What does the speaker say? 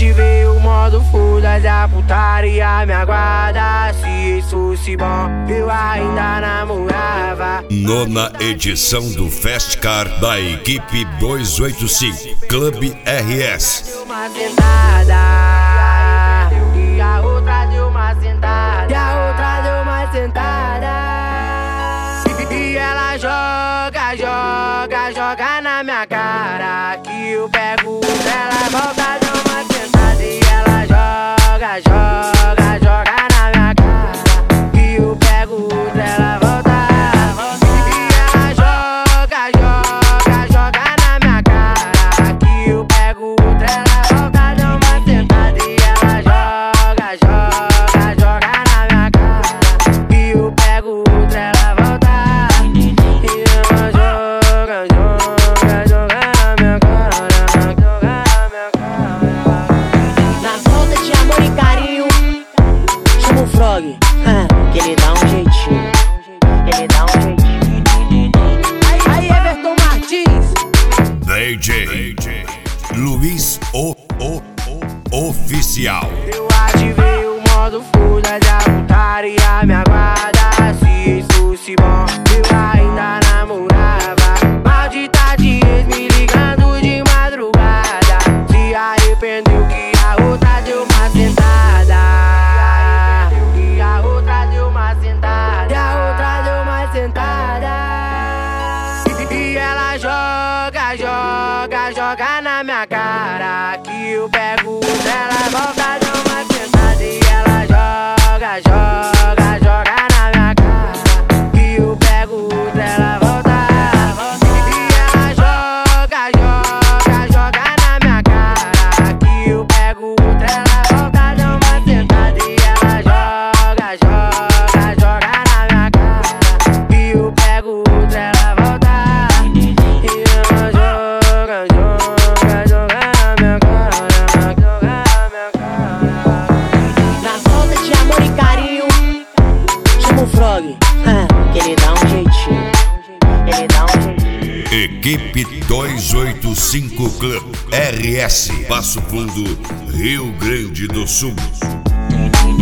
ativei o modo full da putaria, me aguarda. Se isso fosse bom, eu ainda namorava. Nona edição do Festcar da equipe 285 Clube RS. Uma sentada, e a outra deu uma sentada, e a outra deu uma sentada. E ela joga, joga, joga na minha cara, que eu pego dela, volta, deu uma sentada. E ela joga, joga, joga na minha cara, que eu pego dela, volta, volta. E ela joga, joga, joga na minha cara, que eu pego dela, volta, deu uma sentada. E ela joga, joga, joga na minha cara, que eu pego dela, volta. E ela joga, joga, joga na minha cara, joga na minha cara. Na falta de amor e carinho, chama o Frog, que ele dá um jeitinho, ele dá um jeitinho. Aí Everton Martins, DJ Luiz Oficial. eu ativei o modo full da putaria, me aguarda. Se isso fosse bom, eu ainda namorava. Maldita de ex me ligando de madrugada, se arrependeu que a outra deu uma sentada. E a outra deu uma sentada, e a outra deu uma sentada. E ela joga, joga, joga na minha cara, que eu pego dela, volta, deu uma sentada. E ela joga, joga, joga na minha cara, que eu pego dela, volta, volta. E ela joga, joga, joga na minha cara, que eu pego dela, volta, deu uma sentada. E ela joga, joga, joga na minha cara, que eu pego dela, volta. E ela joga, joga, joga na minha cara, joga na minha cara. Na falta de amor e carinho, chama o Frog, que ele dá um jeitinho, ele dá um jeitinho. Equipe 285 Clube RS, Passo Fundo, Rio Grande do Sul.